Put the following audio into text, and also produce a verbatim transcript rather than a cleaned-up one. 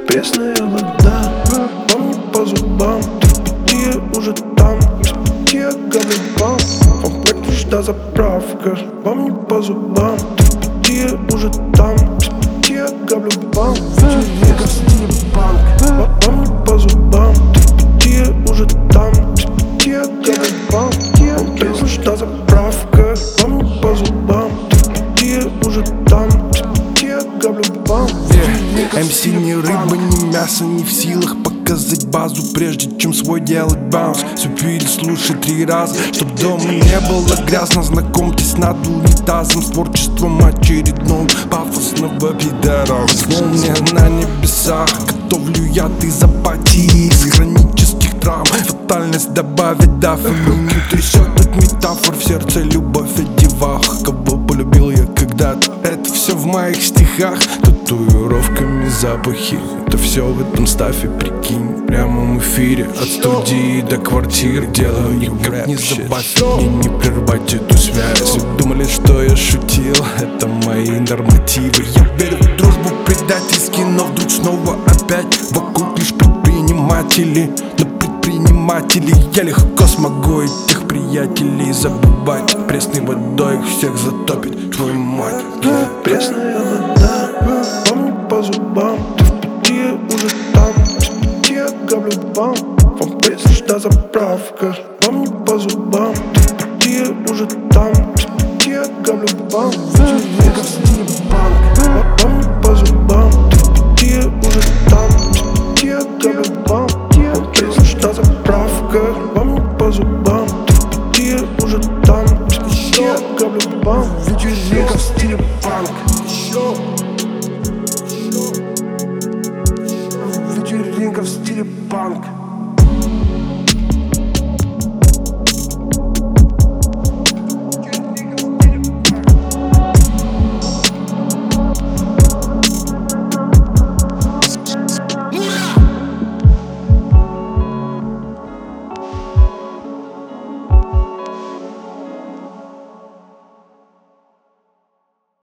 Пресная вода, вам не по зубам. Ты уже там, я голубам. Комплект нужна заправка, вам не по зубам. Ты уже там, я голубам. Вечеринка в стиле панк. Вам не по зубам. Ты уже там, я голубам. Комплект нужна заправка, вам не по зубам. Ты уже там, я голубам. эм си ни рыба, ни мясо, не в силах показать базу, прежде чем свой делать баунс. Все переслушай три раза, чтоб дома не было грязно. Знакомьтесь над унитазом с творчеством очередного пафосного пидора. Снова мне на небесах, готовлю я ты запати из хронических травм. Фатальность добавит даф, и не трясет от метафор. В сердце любовь о девах, кого полюбил я когда-то. Это все в моих стихах, татуировками запахи. Это все в этом стафе, прикинь. В прямом эфире, от студии до квартиры. Делаю никак не забавь, мне не прервать эту связь. Вы думали, что я шутил, это мои нормативы. Я верю в дружбу предательски, но вдруг снова опять вокруг лишь предприниматели. Но предприниматели, я легко смогу этих приятелей забывать. Пресной водой их всех затопит, твою мать. Пресная вода, вам не по зубам. Ты в пути уже там, я голубам. Вам пресс нужна заправка, вам не по зубам. Ты в пути уже там, я голубам. Вечеринка в стиле панк. Вам не по зубам. Ты в пути уже там, я голубам. Вам пресс нужна заправка, вам не по зубам. Ты в пути уже там, я голубам. Вечеринка в стиле панк. Вечеринка в стиле панк.